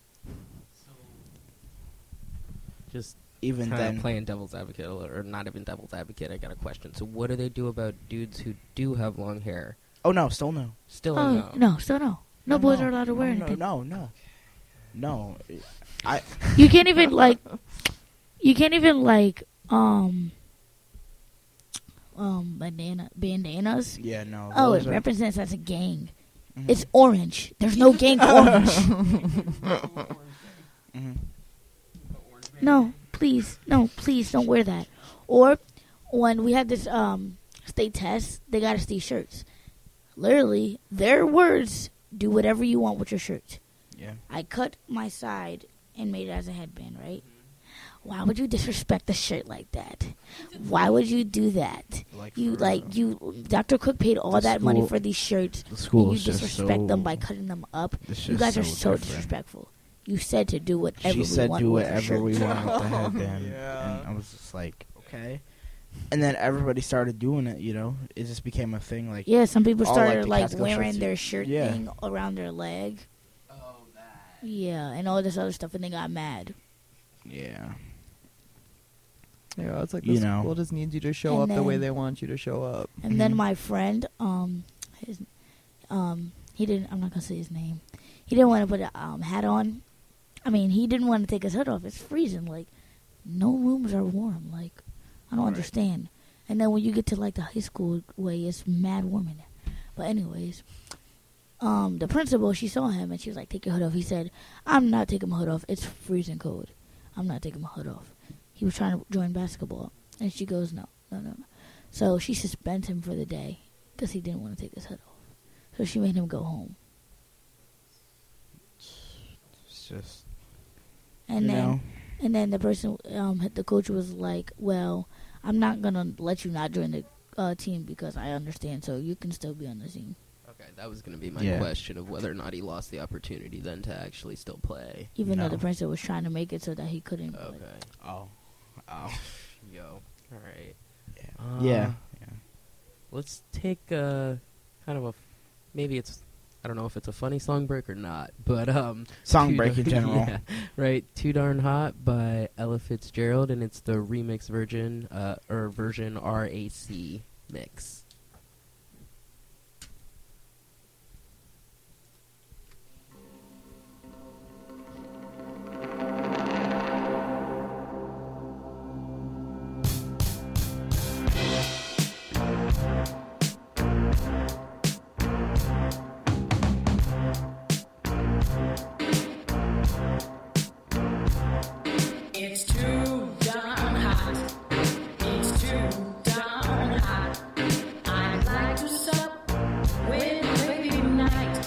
Just even then, playing devil's advocate, or not even devil's advocate, I got a question. So what do they do about dudes who do have long hair? Oh, no, still no. Still no. No, still no. No boys are allowed to wear anything. No. You can't even, bandanas. Yeah, no. Oh, it represents as a gang. Mm-hmm. It's orange. There's no gang orange. Mm-hmm. No, please don't wear that. Or when we had this state test, they got us these shirts. Literally, their words: do whatever you want with your shirt. Yeah. I cut my side and made it as a headband, right? Why would you disrespect the shirt like that? Why would you do that? Dr. Cook paid all that money for these shirts. The school and you is just disrespect so- them by cutting them up. This You is guys are so so different. disrespectful. You said to do whatever She we said want do with the whatever we shirts. want with the headband. Yeah. And I was just like, okay. And then everybody started doing it, you know? It just became a thing. Like Yeah, some people all, started the like Catskill wearing shirts. their shirt Yeah. thing around their leg. Oh, that. Yeah, and all this other stuff, and they got mad. Yeah. Yeah, it's like You the know. school just needs you to show And up the way then- they want you to show up. And then my friend, he didn't. I'm not gonna say his name. He didn't want to put a hat on. I mean, he didn't want to take his hood off. It's freezing. Like, no rooms are warm. Like, I don't understand. And then when you get to like the high school way, it's mad warm in there. But anyways, the principal, she saw him and she was like, "Take your hood off." He said, "I'm not taking my hood off. It's freezing cold. I'm not taking my hood off." He was trying to join basketball, and she goes, "No. So she suspends him for the day because he didn't want to take his hood off. So she made him go home. It's just, And you know. then the person, the coach was like, "Well, I'm not gonna let you not join the team because I understand. So you can still be on the team." Okay, that was going to be my Yeah. question of whether or not he lost the opportunity then to actually still play. Even though the principal was trying to make it so that he couldn't. Okay. Oh. Yo. All right. Yeah. Let's take kind of a maybe it's I don't know if it's a funny song break or not, but Song Too break in Darn- general. Yeah, right. Too Darn Hot by Ella Fitzgerald, and it's the remix version or version RAC mix. It's too darn hot. It's too darn hot. I'd like to sup with my baby tonight.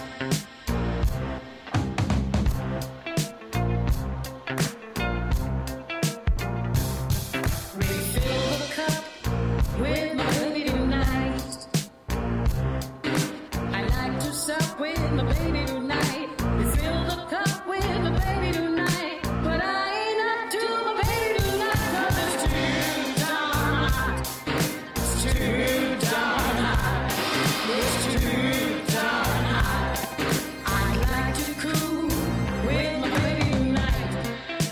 Refill the cup with my baby tonight. I'd like to sup with my baby tonight. Refill the cup with my baby tonight. But I ain't up to my baby tonight 'cause it's too darn hot. It's too darn hot. It's too darn hot. I'd like to cool with my baby tonight.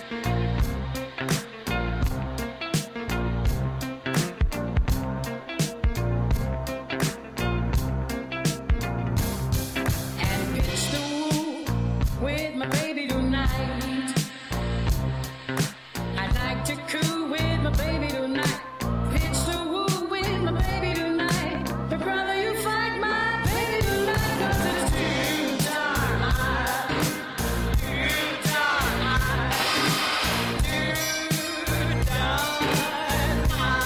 And pitch the woo with my baby tonight. I'd like to coo with my baby tonight. Pitch the woo with my baby tonight. But brother, you fight my baby tonight 'cause it's too darn hot. Too darn hot. Too darn hot.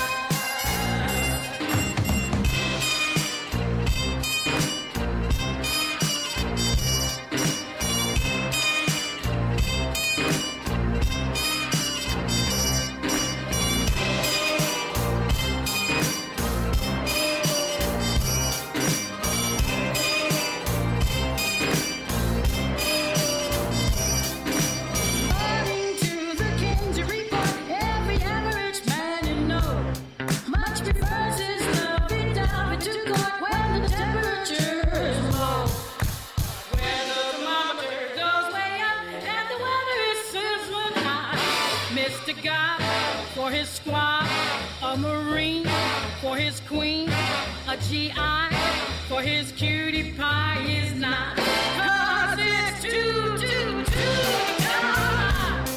According to the Kinsey Report, every average man you know much prefers his lovey-dovey to court when the temperature is low. Where the thermometer goes way up and the weather is sizzling hot. Mr. God for his squad, a Marine for his queen, a GI for his cutie pie is not. 'Cause it's too darn hot.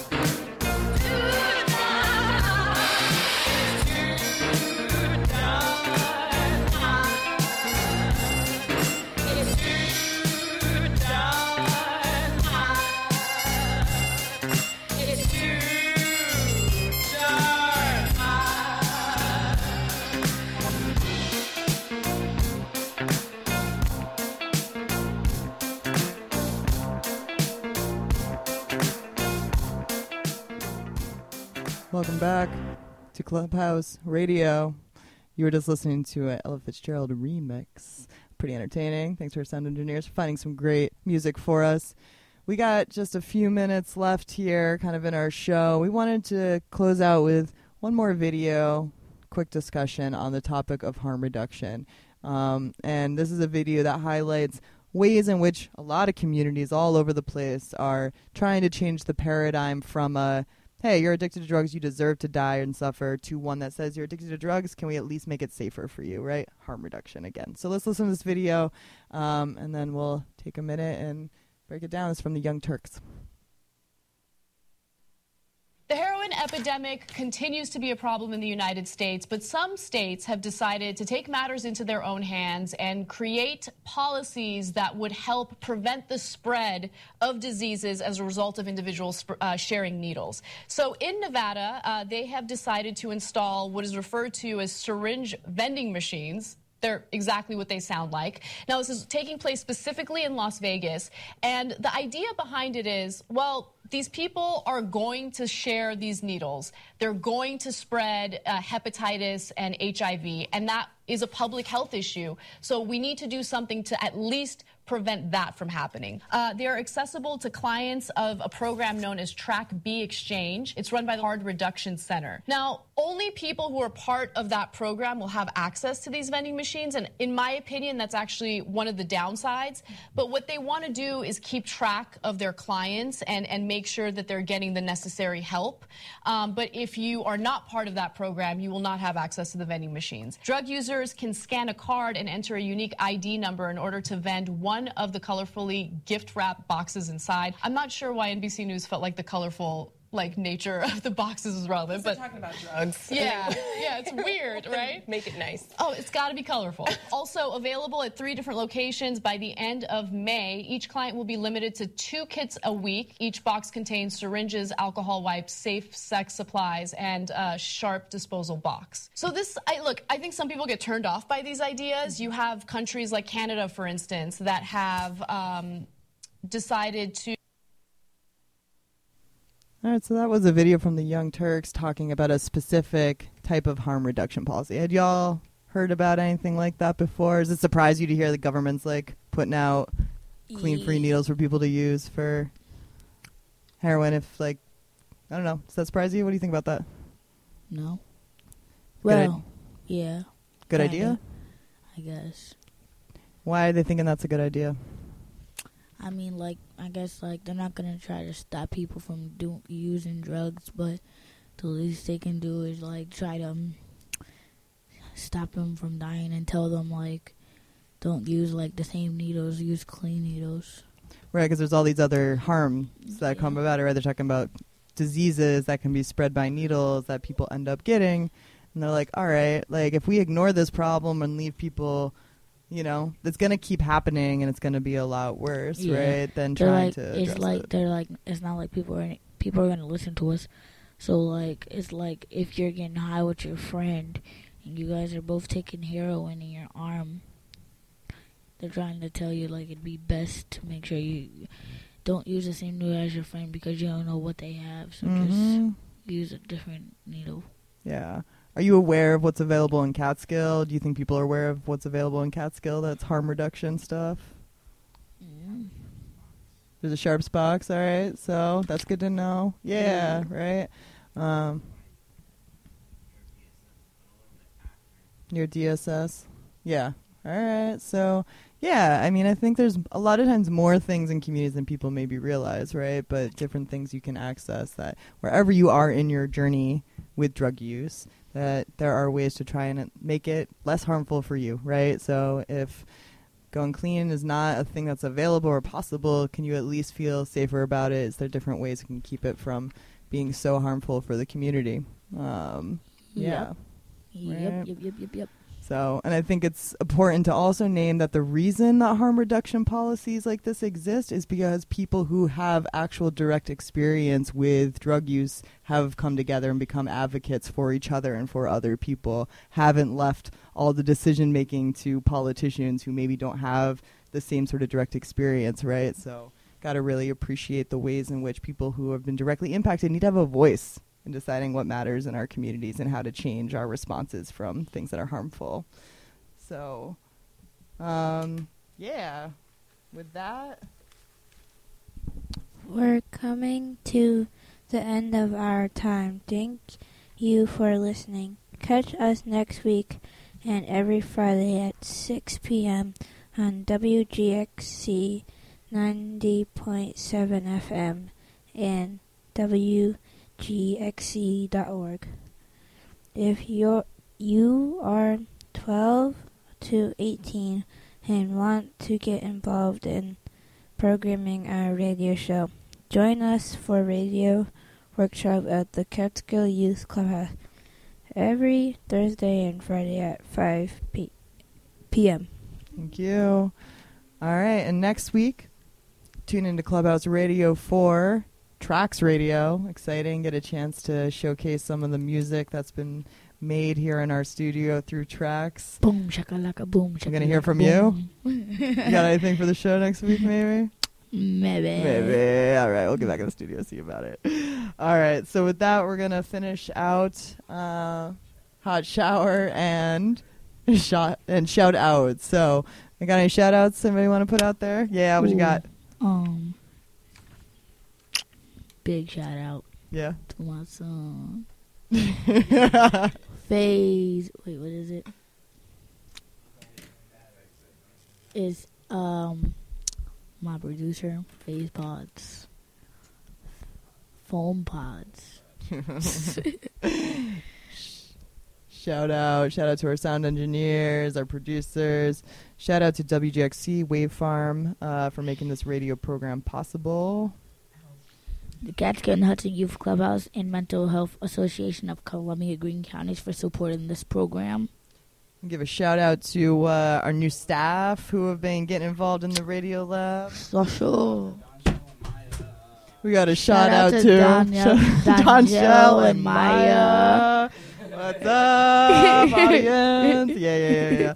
Welcome back to Clubhouse Radio. You were just listening to an Ella Fitzgerald remix. Pretty entertaining. Thanks to our sound engineers for finding some great music for us. We got just a few minutes left here kind of in our show. We wanted to close out with one more video, quick discussion on the topic of harm reduction. And this is a video that highlights ways in which a lot of communities all over the place are trying to change the paradigm from a, hey, you're addicted to drugs, you deserve to die and suffer, to one that says you're addicted to drugs, can we at least make it safer for you, right? Harm reduction again. So let's listen to this video, and then we'll take a minute and break it down. It's from the Young Turks. The heroin epidemic continues to be a problem in the United States, but some states have decided to take matters into their own hands and create policies that would help prevent the spread of diseases as a result of individuals sharing needles. So in Nevada, they have decided to install what is referred to as syringe vending machines. They're exactly what they sound like. Now, this is taking place specifically in Las Vegas, and the idea behind it is, well, these people are going to share these needles. They're going to spread hepatitis and HIV, and that is a public health issue. So we need to do something to at least prevent that from happening. They are accessible to clients of a program known as Track B Exchange. It's run by the Harm Reduction Center. Now, only people who are part of that program will have access to these vending machines, and in my opinion, that's actually one of the downsides. But what they want to do is keep track of their clients and make sure that they're getting the necessary help. But if you are not part of that program, you will not have access to the vending machines. Drug users can scan a card and enter a unique ID number in order to vend one of the colorfully gift-wrapped boxes inside. I'm not sure why NBC News felt like the colorful nature of the boxes is relevant, but talking about drugs. Yeah, it's weird, right? Make it nice. Oh, it's got to be colorful. Also available at 3 different locations by the end of May. Each client will be limited to 2 kits a week. Each box contains syringes, alcohol wipes, safe sex supplies, and a sharp disposal box. So I think some people get turned off by these ideas. You have countries like Canada, for instance, that have decided to. All right, so that was a video from the Young Turks talking about a specific type of harm reduction policy. Had y'all heard about anything like that before? Does it surprise you to hear the government's putting out clean, free needles for people to use for heroin? If I don't know, does that surprise you? What do you think about that? No. Well, yeah. Good idea? I guess. Why are they thinking that's a good idea? I mean, I guess, they're not going to try to stop people from using drugs, but the least they can do is, try to stop them from dying and tell them, don't use, the same needles, use clean needles. Right, because there's all these other harms that come about it, right? They're talking about diseases that can be spread by needles that people end up getting, and they're like, all right, if we ignore this problem and leave people... it's going to keep happening, and it's going to be a lot worse, right, than trying to address it. It's not like people are going to listen to us. So, it's like if you're getting high with your friend, and you guys are both taking heroin in your arm, they're trying to tell you, it'd be best to make sure you don't use the same needle as your friend because you don't know what they have. So just use a different needle. Yeah. Are you aware of what's available in Catskill? Do you think people are aware of what's available in Catskill that's harm reduction stuff? Yeah. There's a Sharps box, all right. So that's good to know. Yeah, right. Your DSS. Yeah. All right. So, yeah, I mean, I think there's a lot of times more things in communities than people maybe realize, right? But different things you can access that wherever you are in your journey with drug use, that there are ways to try and make it less harmful for you, right? So if going clean is not a thing that's available or possible, can you at least feel safer about it? Is there different ways you can keep it from being so harmful for the community? Yeah. Yep. So, and I think it's important to also name that the reason that harm reduction policies like this exist is because people who have actual direct experience with drug use have come together and become advocates for each other and for other people, haven't left all the decision making to politicians who maybe don't have the same sort of direct experience, right? So, got to really appreciate the ways in which people who have been directly impacted need to have a voice and deciding what matters in our communities and how to change our responses from things that are harmful. So, yeah, with that, we're coming to the end of our time. Thank you for listening. Catch us next week and every Friday at 6 p.m. on WGXC 90.7 FM and WGXC.org. If you are 12 to 18 and want to get involved in programming our radio show, join us for radio workshop at the Catskill Youth Clubhouse every Thursday and Friday at 5 p.m. Thank you. All right, and next week, tune into Clubhouse Radio for Tracks Radio. Exciting. Get a chance to showcase some of the music that's been made here in our studio through Tracks. Boom, shakalaka, boom, shakalaka. I'm going to hear from boom. You got anything for the show next week, maybe? Maybe. All right, we'll get back in the studio and see about it. All right, so with that, we're going to finish out Hot Shower and shout out. So, I got any shout outs anybody want to put out there? Yeah, what you got? Big shout out. Yeah. To my son. Phase. Wait, what is it? It's my producer, Phase Pods. Foam Pods. Shout out to our sound engineers, our producers. Shout out to WGXC Wave Farm for making this radio program possible. The Catskill and Hudson Youth Clubhouse and Mental Health Association of Columbia Greene Counties for supporting this program. Give a shout out to our new staff who have been getting involved in the radio lab. Social. We got a shout out to Donjel and Maya. What's up, audience? Yeah.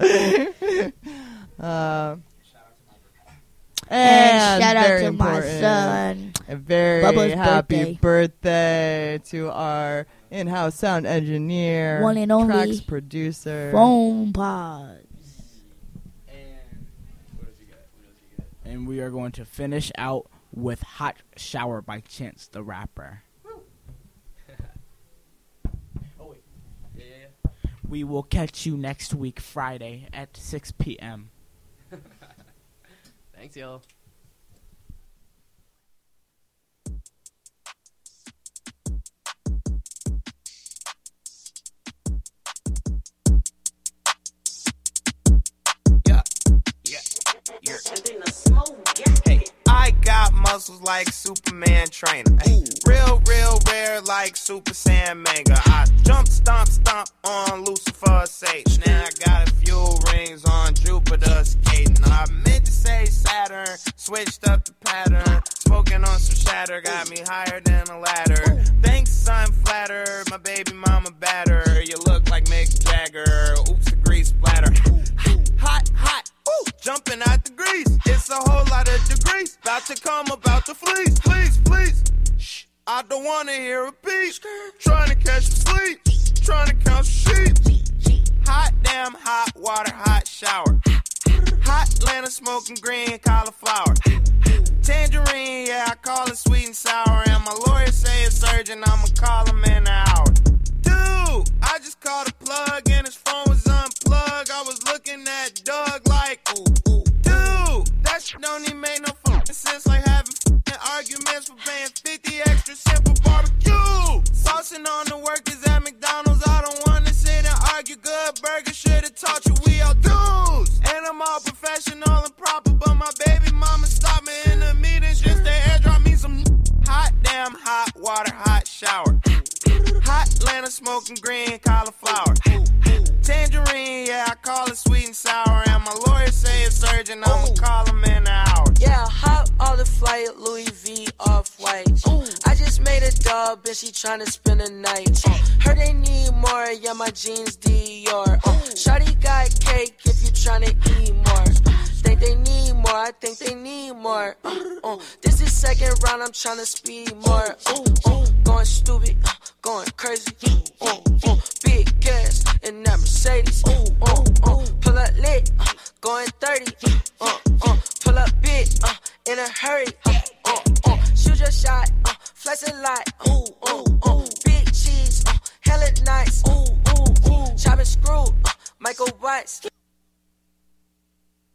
And shout out to important, my son. A very Bubba's happy birthday to our in-house sound engineer, one and only Tracks producer, Foam Pods. And we are going to finish out with Hot Shower by Chance the Rapper. We will catch you next week, Friday, at 6 p.m. Thanks, y'all. Hey, I got muscles like Superman trainer. Ay, real rare like Super Saiyan Mega. I jump, stomp on Lucifer's stage. Now I got a few rings on Jupiter skating. I meant to say Saturn, switched up the pattern. Smoking on some shatter, got me higher than a ladder. Thanks, son, flatter, my baby mama batter. You look like Mick Jagger, oops, the grease splatter. Hot, ooh, jumping out the grease. It's a whole lot of degrees. About to come, about to fleece. Please. Shh, I don't wanna hear a beat. Trying to catch some sleep. Trying to count some sheep. Hot damn, hot water, hot shower. Hot Atlanta smoking green cauliflower. Tangerine, yeah, I call it sweet and sour. And my lawyer say it's urgent, I'ma call him in an hour. Dude, I just called a plug and his phone was unplugged. I was looking at Doug like, ooh. Dude, that shit don't even make no fucking sense. Like having fucking arguments for paying 50 extra simple barbecue. Saucing on the workers at McDonald's. I don't wanna sit and argue. Good burger should've taught you we all dudes. And I'm all professional and proper, but my baby mama stopped me in the meetings just to airdrop me some hot damn hot water, hot shower. Hot Atlanta smoking green cauliflower. Tangerine, yeah, I call it sweet and sour. And my lawyer say it's urgent, I'ma call him in an hour. Yeah, hop on the flight, Louis V off-white. I just made a dub and she tryna spend a night. Heard they need more, yeah, my jeans Dior. Shawty got cake if you tryna eat more. Think they need more, I think they need more. This is second round, I'm tryna speed more. Going stupid, going Big cheese, hella nice. Chop and screw, Michael Weiss.